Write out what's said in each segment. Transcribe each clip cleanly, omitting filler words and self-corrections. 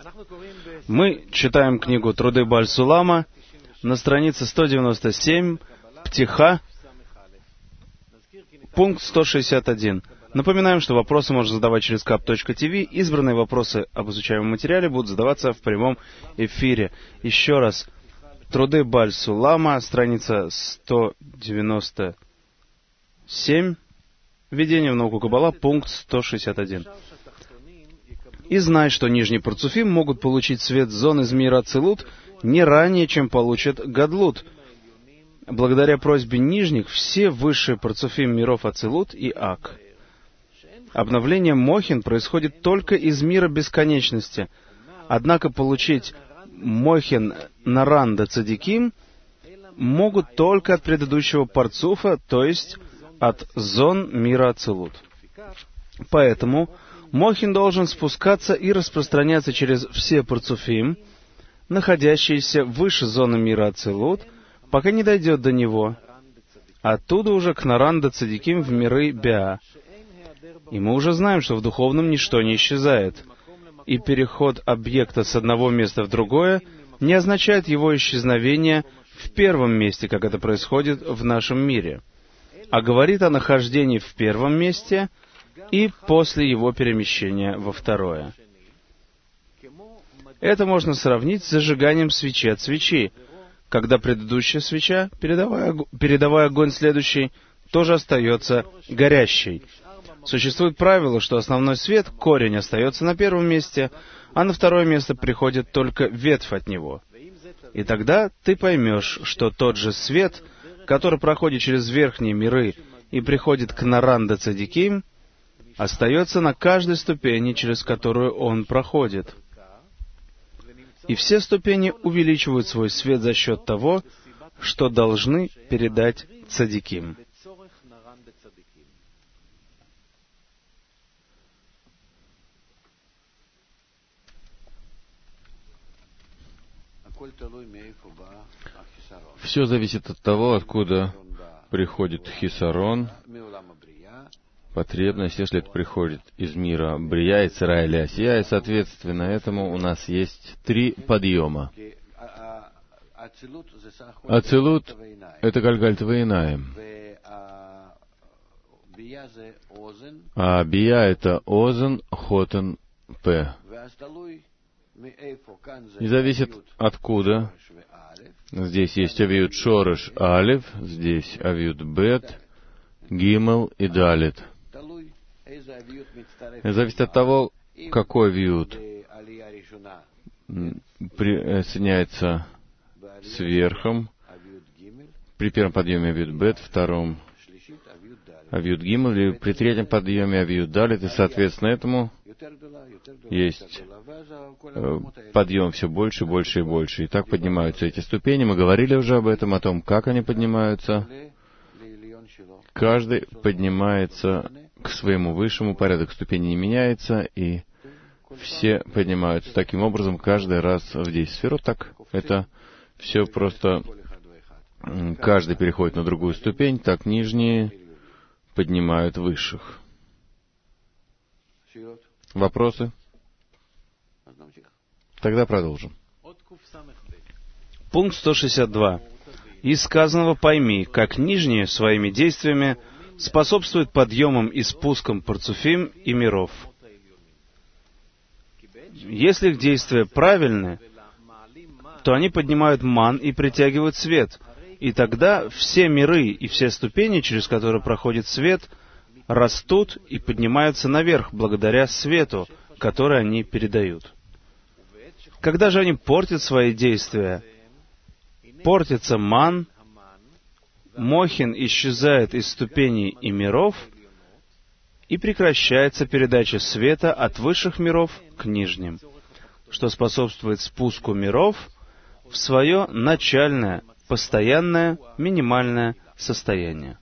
Мы читаем книгу «Труды Бааль Сулама» на странице 197, Птиха, пункт 161. Напоминаем, что вопросы можно задавать через kap.tv. Избранные вопросы об изучаемом материале будут задаваться в прямом эфире. Еще раз. Труды Бааль Сулама, страница 197. Введение в науку Каббала, пункт 161. И знай, что нижние парцуфим могут получить свет зон из мира Ацилут не ранее, чем получат Гадлут. Благодаря просьбе нижних, все высшие парцуфим миров Ацилут и Ак. Обновление Мохин происходит только из мира бесконечности. Однако получить Мохин Наранда Цадиким могут только от предыдущего парцуфа, то есть от зон мира Ацилут. Поэтому Мохин должен спускаться и распространяться через все парцуфим, находящиеся выше зоны мира Ацилут, пока не дойдет до него. Оттуда уже к Наранда Цадиким в миры Беа. И мы уже знаем, что в духовном ничто не исчезает, и переход объекта с одного места в другое не означает его исчезновение в первом месте, как это происходит в нашем мире, а говорит о нахождении в первом месте и после его перемещения во второе. Это можно сравнить с зажиганием свечи от свечи, когда предыдущая свеча, передавая огонь следующей, тоже остается горящей. Существует правило, что основной свет, корень, остается на первом месте, а на второе место приходит только ветвь от него. И тогда ты поймешь, что тот же свет, который проходит через верхние миры и приходит к Наранда Цадиким, остается на каждой ступени, через которую он проходит. И все ступени увеличивают свой свет за счет того, что должны передать Цадиким. Все зависит от того, откуда приходит хисарон, потребность, если это приходит из мира Брия, Ицера или Асия, и, соответственно, этому у нас есть 3 подъема. Ацилут — это Гальгаль Тваинаем, а Бия — это Озен, Хотен, П. И зависит откуда. Здесь есть авиют Шореш Алев, здесь авиют Бет, Гимел и Далит. Зависит от того, какой авиют соединяется с верхом. При первом подъеме авиют Бет, втором авиют Гимел, или при третьем подъеме авиют Далит, и, соответственно, этому есть подъем все больше, больше и больше. И так поднимаются эти ступени. Мы говорили уже об этом, о том, как они поднимаются. Каждый поднимается к своему высшему, порядок ступеней не меняется, и все поднимаются таким образом каждый раз в 10 сферот. Так это все просто... Каждый переходит на другую ступень, так нижние поднимают высших. Вопросы? Тогда продолжим. Пункт 162. Из сказанного пойми, как нижние своими действиями способствуют подъемам и спускам парцуфим и миров. Если их действия правильны, то они поднимают ман и притягивают свет, и тогда все миры и все ступени, через которые проходит свет, растут и поднимаются наверх благодаря свету, который они передают. Когда же они портят свои действия, портится ман, Мохин исчезает из ступеней и миров, и прекращается передача света от высших миров к нижним, что способствует спуску миров в свое начальное, постоянное, минимальное состояние.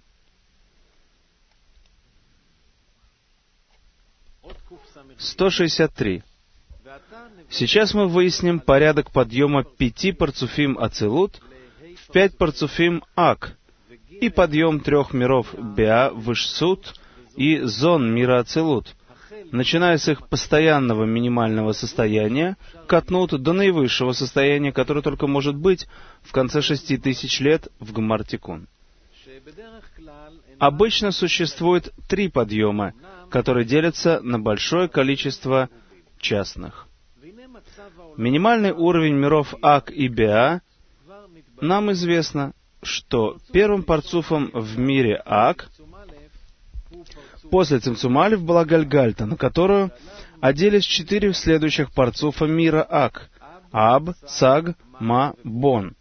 163. Сейчас мы выясним порядок подъема 5 парцуфим Ацилут в 5 парцуфим Ак и подъем 3 миров Беа, Вышсут и зон мира Ацилут, начиная с их постоянного минимального состояния, катнут до наивысшего состояния, которое только может быть в конце 6000 лет в Гмар-Тикун. Обычно существует 3 подъема, которые делятся на большое количество частных. Минимальный уровень миров Ак и Беа, нам известно, что первым парцуфом в мире Ак после Цимцум Алеф была Гальгальта, на которую оделись 4 следующих парцуфа мира Ак — Аб, Саг, Ма, Бон.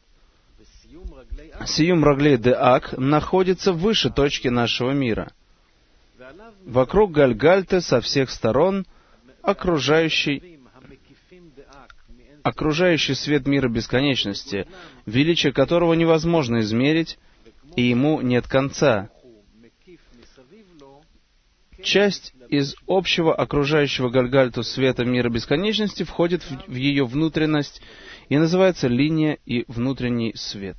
Сиюм Раглей де Ак находится выше точки нашего мира. Вокруг Гальгальты со всех сторон окружающий свет мира бесконечности, величие которого невозможно измерить, и ему нет конца. Часть из общего окружающего Гальгальту света мира бесконечности входит в ее внутренность и называется линия и внутренний свет.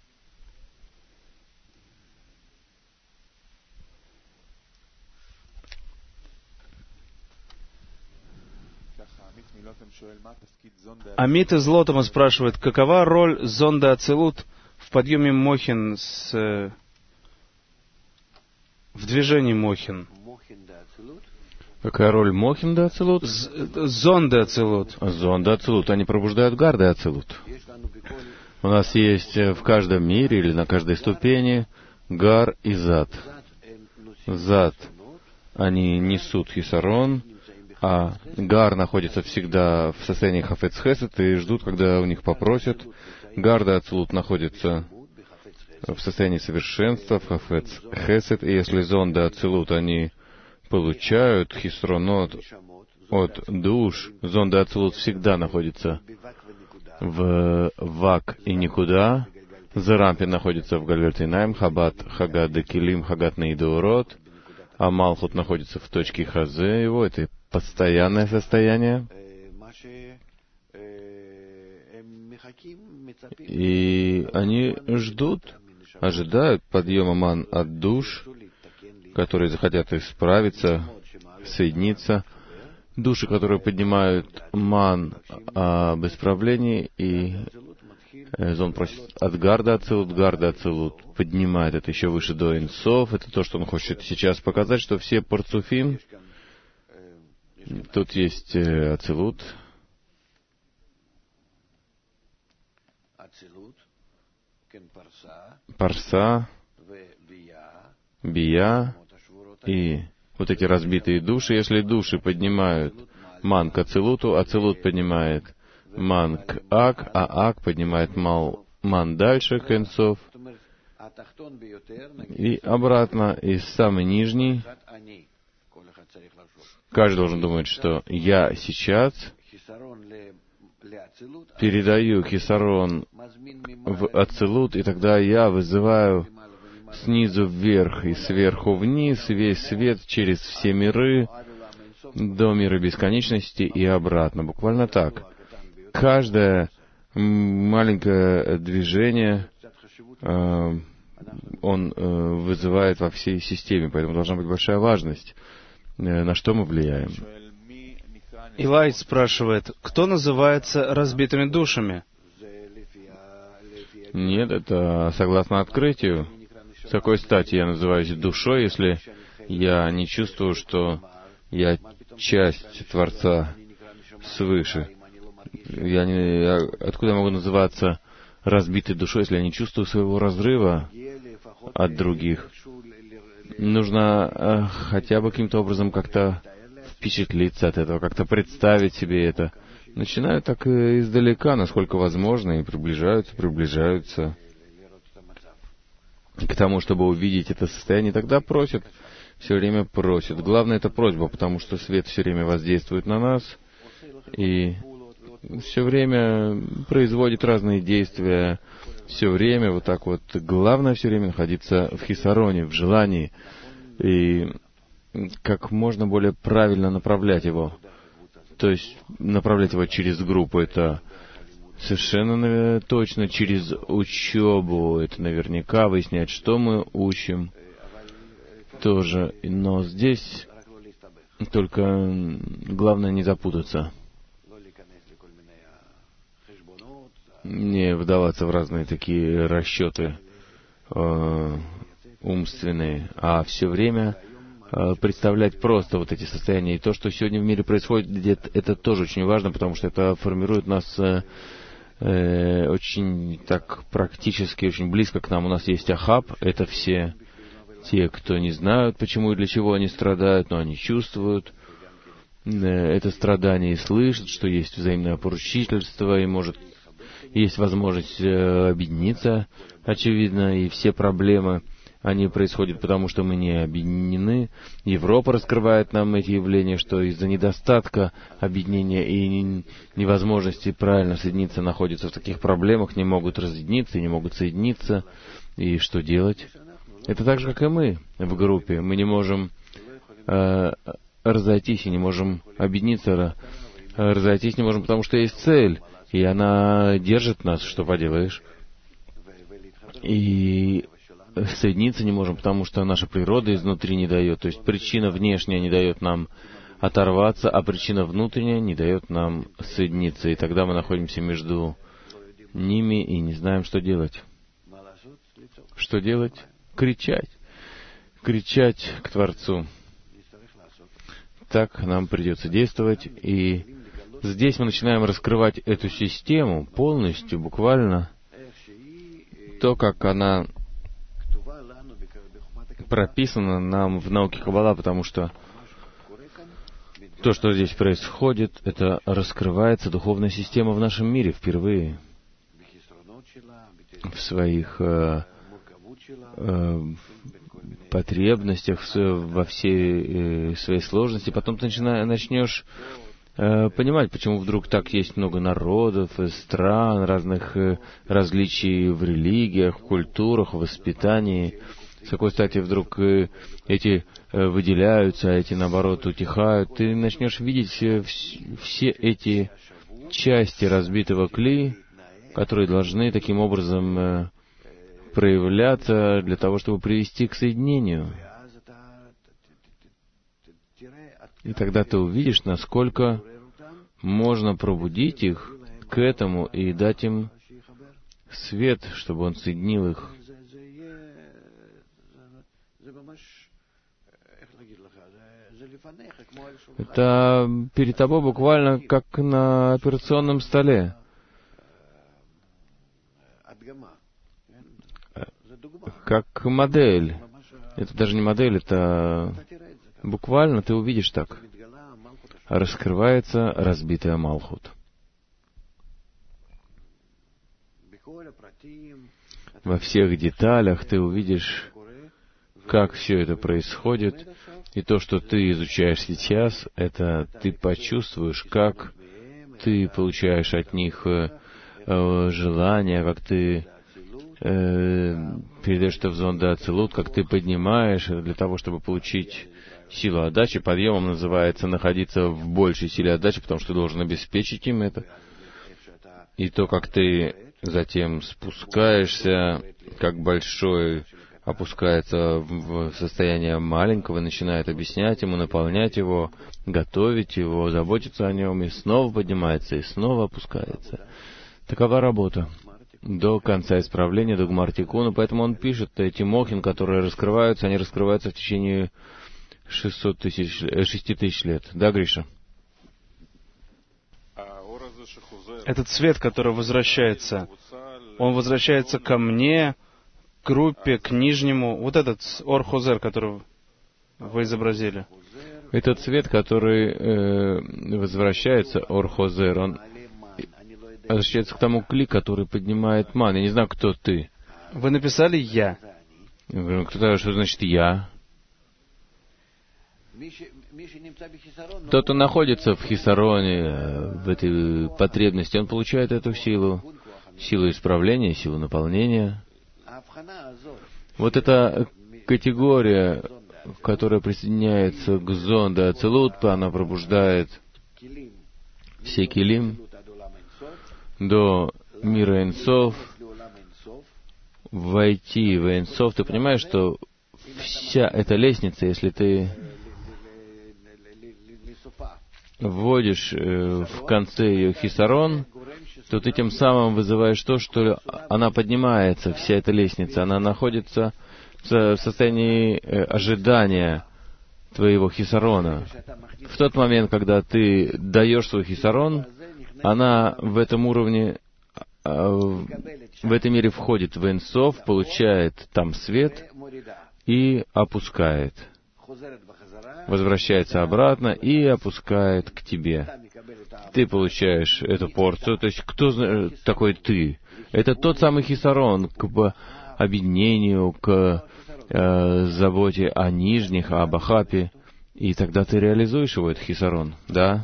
Amit из Лотома спрашивает, какова роль зонда Ацилут в подъеме Мохин в движении Мохин? Какая роль Мохин да Ацилут? Зонды Ацилут. Зонды Ацилут, они пробуждают гарды Ацилут. У нас есть в каждом мире или на каждой ступени гар и зад. Зад, они несут хисарон, а гар находится всегда в состоянии хафец хесед и ждут, когда у них попросят. Гарда Ацилут находится в состоянии совершенства, в хафец хесед, и если зонда Ацилут, они получают хисронот от душ, зонда Ацилут всегда находится в вак и никуда, Зарампи находится в Гальгальтейнаим, Хабат, Хагат Декилим, Хагат Наидеурот, а Малхут находится в точке Хазе его, это постоянное состояние. И они ожидают подъема ман от душ, которые захотят исправиться, соединиться. Души, которые поднимают ман об исправлении, и он просит от Гарда Ацилут поднимает это еще выше до Инсов. Это то, что он хочет сейчас показать, что все парцуфим, тут есть Ацилут, Парса, Бия и вот эти разбитые души. Если души поднимают ман к Ацилуту, Ацилут поднимает ман к Ак, а Ак поднимает ман дальше к Энсов. И обратно, и самый нижний. Каждый должен думать, что я сейчас передаю хисарон в Ацилут, и тогда я вызываю снизу вверх и сверху вниз весь свет через все миры до мира бесконечности и обратно. Буквально так. Каждое маленькое движение он вызывает во всей системе, поэтому должна быть большая важность, на что мы влияем. Илай спрашивает, кто называется разбитыми душами? Нет, это согласно открытию. С какой стати я называюсь душой, если я не чувствую, что я часть Творца свыше? Откуда я могу называться разбитой душой, если я не чувствую своего разрыва от других? Нужно хотя бы каким-то образом как-то впечатлиться от этого, как-то представить себе это. Начинают так издалека, насколько возможно, и приближаются к тому, чтобы увидеть это состояние. Тогда просят, все время просят. Главное — это просьба, потому что свет все время воздействует на нас и все время производит разные действия. Все время вот так вот. Главное все время находиться в хисароне, в желании, и как можно более правильно направлять его. То есть направлять его через группу — это совершенно точно, через учебу, это наверняка выяснять, что мы учим тоже. Но здесь Только главное не запутаться, не вдаваться в разные такие расчеты умственные, а все время представлять просто вот эти состояния. И то, что сегодня в мире происходит, это тоже очень важно, потому что это формирует нас очень так практически, очень близко к нам. У нас есть Ахаб, это все те, кто не знают, почему и для чего они страдают, но они чувствуют это страдание и слышат, что есть взаимное поручительство, и есть возможность объединиться, очевидно, и все проблемы, они происходят потому, что мы не объединены. Европа раскрывает нам эти явления, что из-за недостатка объединения и невозможности правильно соединиться находятся в таких проблемах, не могут разъединиться и не могут соединиться. И что делать? Это так же, как и мы в группе. Мы не можем разойтись и не можем объединиться. Разойтись не можем, потому что есть цель, и она держит нас, что поделаешь. И соединиться не можем, потому что наша природа изнутри не дает. То есть причина внешняя не дает нам оторваться, а причина внутренняя не дает нам соединиться. И тогда мы находимся между ними и не знаем, что делать. Что делать? Кричать. Кричать к Творцу. Так нам придется действовать. И здесь мы начинаем раскрывать эту систему полностью, буквально. То, как она прописано нам в науке Каббала, потому что то, что здесь происходит, это раскрывается духовная система в нашем мире впервые в своих потребностях, во всей своей сложности. Потом ты начнешь понимать, почему вдруг так есть много народов, стран, разных различий в религиях, в культурах, в воспитании. С какой стати вдруг эти выделяются, а эти, наоборот, утихают. Ты начнешь видеть все эти части разбитого кли, которые должны таким образом проявляться для того, чтобы привести к соединению. И тогда ты увидишь, насколько можно пробудить их к этому и дать им свет, чтобы он соединил их. Это перед тобой буквально как на операционном столе. Как модель. Это даже не модель, это буквально ты увидишь так. Раскрывается разбитая Малхут. Во всех деталях ты увидишь, как все это происходит. И то, что ты изучаешь сейчас, это ты почувствуешь, как ты получаешь от них желания, как ты передаешь это в зонда Ацилут, как ты поднимаешь для того, чтобы получить силу отдачи. Подъемом называется находиться в большей силе отдачи, потому что ты должен обеспечить им это. И то, как ты затем спускаешься, как большой опускается в состояние маленького и начинает объяснять ему, наполнять его, готовить его, заботиться о нем, и снова поднимается, и снова опускается. Такова работа до конца исправления, до Гмар-Тикуна. Поэтому он пишет, эти мохин, которые раскрываются, они раскрываются в течение 6 тысяч лет. Да, Гриша? Этот свет, который возвращается, он возвращается ко мне, к группе, к нижнему. Вот этот Ор-Хозер, который вы изобразили. Этот свет, который возвращается, Ор-Хозер, он возвращается к тому кли, который поднимает ман. Я не знаю, кто ты. Вы написали «я». Что значит «я»? Тот, кто находится в хисароне, в этой потребности, он получает эту силу исправления, силу наполнения. Вот эта категория, которая присоединяется к зонда Ацилут, она пробуждает все килим до мира Энсов, войти в Энсов. Ты понимаешь, что вся эта лестница, если ты вводишь в конце ее хисарон, то ты тем самым вызываешь то, что она поднимается, вся эта лестница, она находится в состоянии ожидания твоего хисарона. В тот момент, когда ты даешь свой хисарон, она в этом уровне, в этой мере входит в Эйн Соф, получает там свет и опускает. Возвращается обратно и опускает к тебе. Ты получаешь эту порцию. То есть, кто такой ты? Это тот самый хисарон к объединению, к заботе о нижних, об Ахапе. И тогда ты реализуешь его, этот хисарон. Да?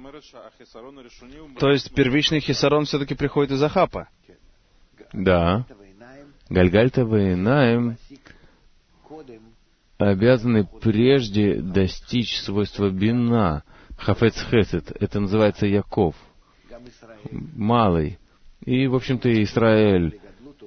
То есть, первичный хисарон все-таки приходит из Ахапа? Да. Гальгальта Вейнаем обязаны прежде достичь свойства бина, хафец хесед, это называется Яков, малый. И, в общем-то, Израиль,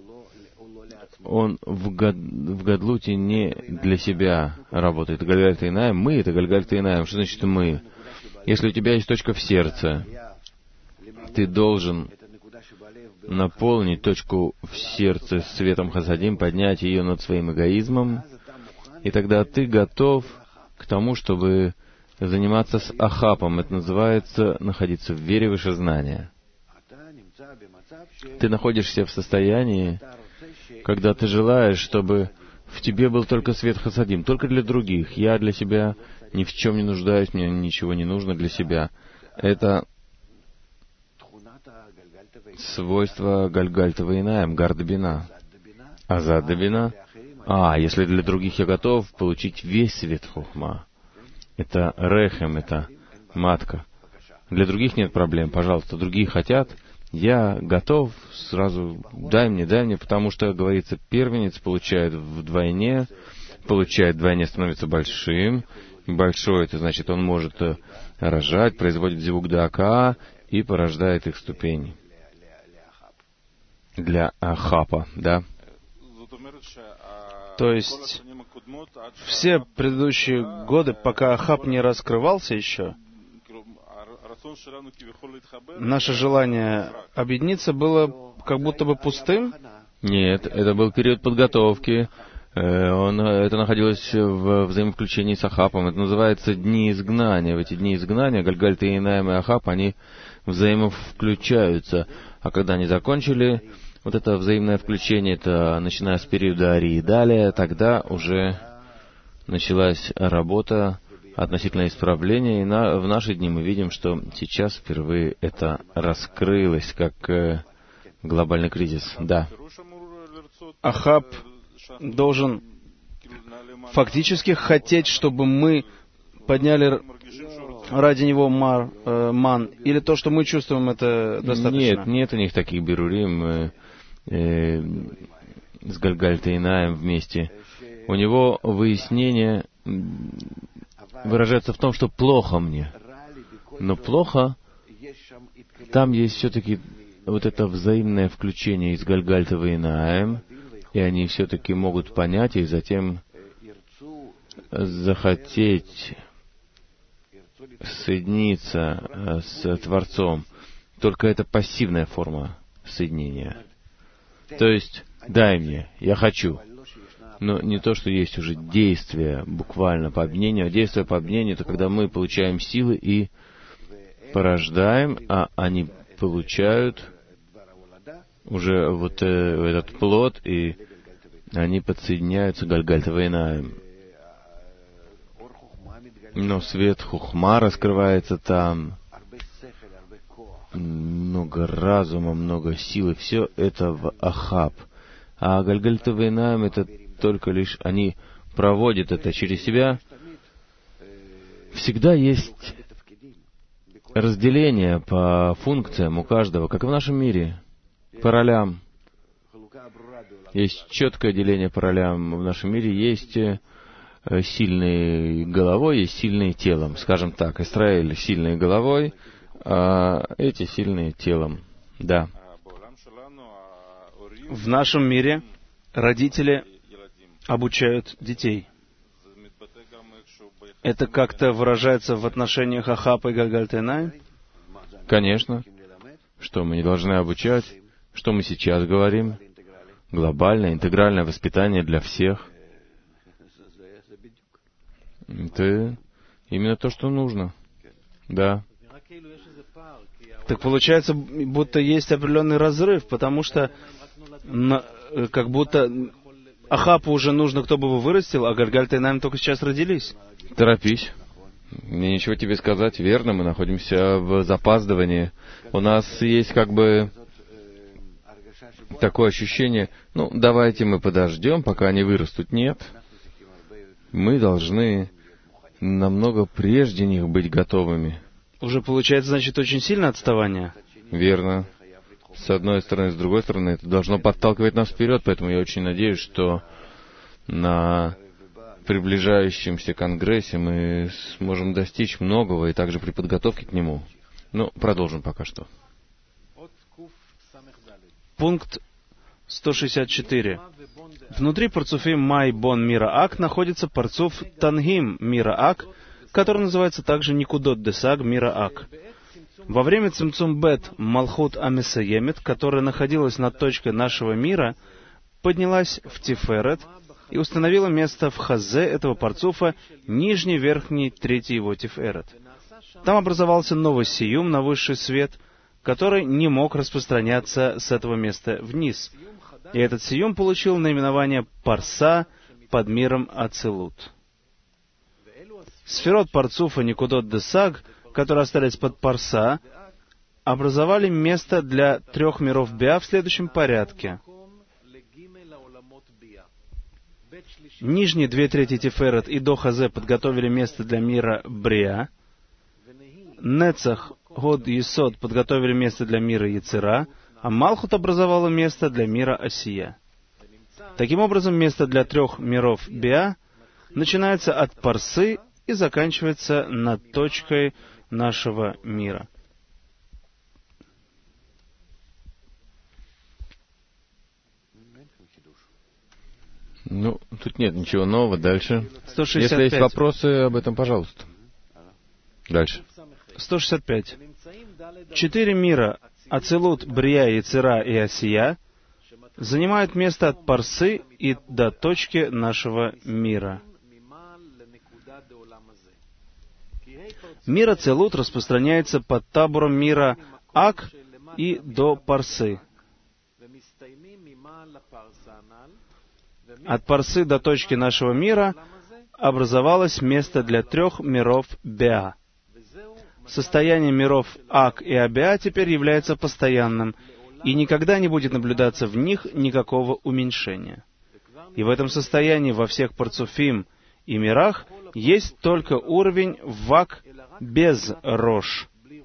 он в Гадлуте не для себя работает. Гальгальта Инаем, мы — это Гальгальта Инаем. Что значит мы? Если у тебя есть точка в сердце, ты должен наполнить точку в сердце светом хасадим, поднять ее над своим эгоизмом, и тогда ты готов к тому, чтобы заниматься с Ахапом. Это называется находиться в вере выше знания. Ты находишься в состоянии, когда ты желаешь, чтобы в тебе был только свет хасадим, только для других. Я для себя ни в чем не нуждаюсь, мне ничего не нужно для себя. Это свойство Гальгальта Вейнаем, Гардабина. Азадабина. Если для других я готов получить весь свет хохма. Это рехем, это матка. Для других нет проблем, пожалуйста. Другие хотят, я готов сразу, дай мне, потому что, говорится, первенец получает вдвойне, становится большим. Большой, это значит, он может рожать, производит зивук дака и порождает их ступень. Для Ахапа, да? То есть, все предыдущие годы, пока Ахап не раскрывался еще, наше желание объединиться было как будто бы пустым? Нет, это был период подготовки. Это находилось в взаимовключении с Ахапом. Это называется дни изгнания. В эти дни изгнания Гальгальта Инаем и Ахап, они взаимовключаются. А когда они закончили вот это взаимное включение, это начиная с периода Ари и далее, тогда уже началась работа относительно исправления, и в наши дни мы видим, что сейчас впервые это раскрылось как глобальный кризис. Да. Ахап должен фактически хотеть, чтобы мы подняли ради него ман, или то, что мы чувствуем, это достаточно? Нет у них таких берурим с Гальгальта Инаем вместе. У него выяснение выражается в том, что плохо мне. Но плохо, там есть все-таки вот это взаимное включение из Гальгальта Инаем, и они все-таки могут понять и затем захотеть соединиться с Творцом. Только это пассивная форма соединения. То есть, дай мне, я хочу. Но не то, что есть уже действие буквально по объединению, а действие по объединению — это когда мы получаем силы и порождаем, а они получают уже вот этот плод, и они подсоединяются к Гальгальта Вейнаем. Но свет хухма раскрывается там, много разума, много силы, все это в Ахап. А Гальгальта Вейнаем — это только лишь они проводят это через себя. Всегда есть разделение по функциям у каждого, как и в нашем мире, по ролям. Есть четкое деление по ролям в нашем мире. Есть сильные головой, есть сильные телом. Скажем так, Израиль сильные головой, а эти сильные телом. Да. В нашем мире родители обучают детей. Это как-то выражается в отношениях Ахапа и Гальгальт-Эйнай? Конечно. Что мы не должны обучать, что мы сейчас говорим. Глобальное, интегральное воспитание для всех. Это именно то, что нужно. Да. Так получается, будто есть определенный разрыв, потому что как будто Ахапу уже нужно, кто бы его вырастил, а Гальгальт-Эйнай только сейчас родились. Торопись. Мне ничего тебе сказать. Верно, мы находимся в запаздывании. У нас есть как бы такое ощущение, давайте мы подождем, пока они вырастут. Нет. Мы должны намного прежде них быть готовыми. Уже получается, значит, очень сильное отставание. Верно. С одной стороны, с другой стороны, это должно подталкивать нас вперед, поэтому я очень надеюсь, что на приближающемся конгрессе мы сможем достичь многого, и также при подготовке к нему. Продолжим пока что. Пункт 164. Внутри парцуфим Май Бон Мира Ак находится парцуф Тангим Мира Ак, который называется также Никудот Десаг Мира Ак. Во время Цимцум Бет Малхут Амесаемет, которая находилась над точкой нашего мира, поднялась в Тиферет и установила место в Хазе этого парцуфа, нижний, верхний, третий его Тиферет. Там образовался новый сиюм на высший свет, который не мог распространяться с этого места вниз. И этот сиюм получил наименование Парса под миром Ацилут. Сферот парцуфа Никудот Десаг, которые остались под Парса, образовали место для 3 миров Биа в следующем порядке. Нижние 2/3 Тиферет и до Хазе подготовили место для мира Бриа. Нецах, Год и Есод подготовили место для мира Яцера, а Малхут образовала место для мира Осия. Таким образом, место для 3 миров Биа начинается от Парсы и заканчивается над точкой нашего мира. Тут нет ничего нового. Дальше. 165. Если есть вопросы об этом, пожалуйста. Дальше. 165. 4 мира Ацилут, Брия, Яцера и Осия занимают место от Парсы и до точки нашего мира. Мир Ацилут распространяется под табором мира Ак и до Парсы. От Парсы до точки нашего мира образовалось место для 3 миров Беа. Состояние миров Ак и Абиа теперь является постоянным, и никогда не будет наблюдаться в них никакого уменьшения. И в этом состоянии во всех парцуфим и мирах есть только уровень Вак без Рош.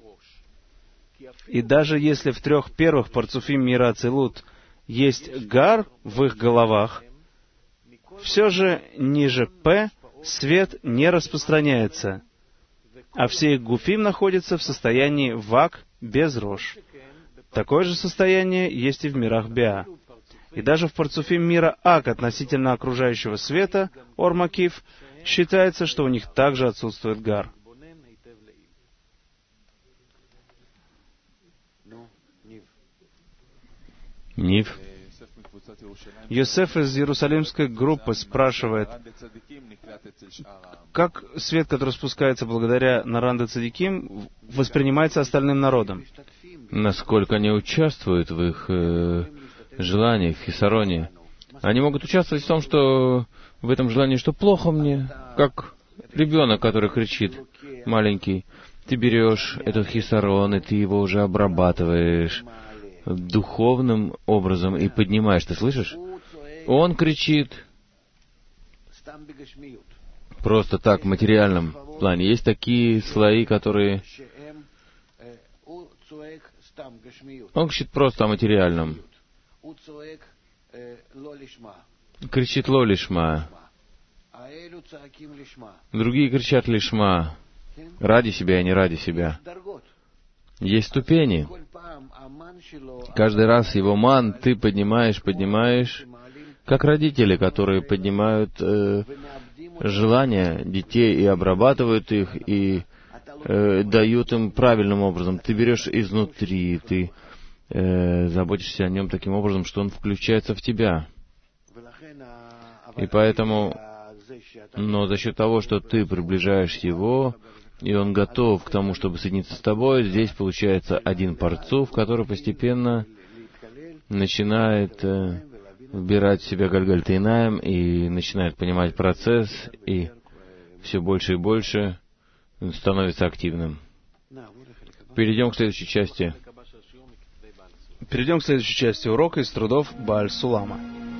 И даже если в 3 первых парцуфим мира Ацилут есть Гар в их головах, все же ниже П свет не распространяется, а все их гуфим находятся в состоянии Вак без Рош. Такое же состояние есть и в мирах Биа. И даже в парцуфим мира Ак относительно окружающего света, Ормакив, считается, что у них также отсутствует Гар. Нив. Йосеф из Иерусалимской группы спрашивает, как свет, который спускается благодаря Наранда Цадиким, воспринимается остальным народом? Насколько они участвуют в их желаниях, в хисароне. Они могут участвовать в том, что в этом желании, что плохо мне, как ребенок, который кричит, маленький. Ты берешь этот хисарон, и ты его уже обрабатываешь духовным образом и поднимаешь. Ты слышишь? Он кричит просто так, в материальном плане. Есть такие слои, которые... Он кричит просто о материальном. Кричит лолишма. Другие кричат лишма. Ради себя и не ради себя. Есть ступени. Каждый раз его ман ты поднимаешь, как родители, которые поднимают желания детей и обрабатывают их, и дают им правильным образом. Ты берешь изнутри, ты заботишься о нем таким образом, что он включается в тебя. И поэтому, но за счет того, что ты приближаешь его, и он готов к тому, чтобы соединиться с тобой, здесь получается один парцуф, который постепенно начинает вбирать в себя Гальгальтейнаем и начинает понимать процесс, и все больше и больше становится активным. Перейдем к следующей части урока из трудов Бааль Сулама.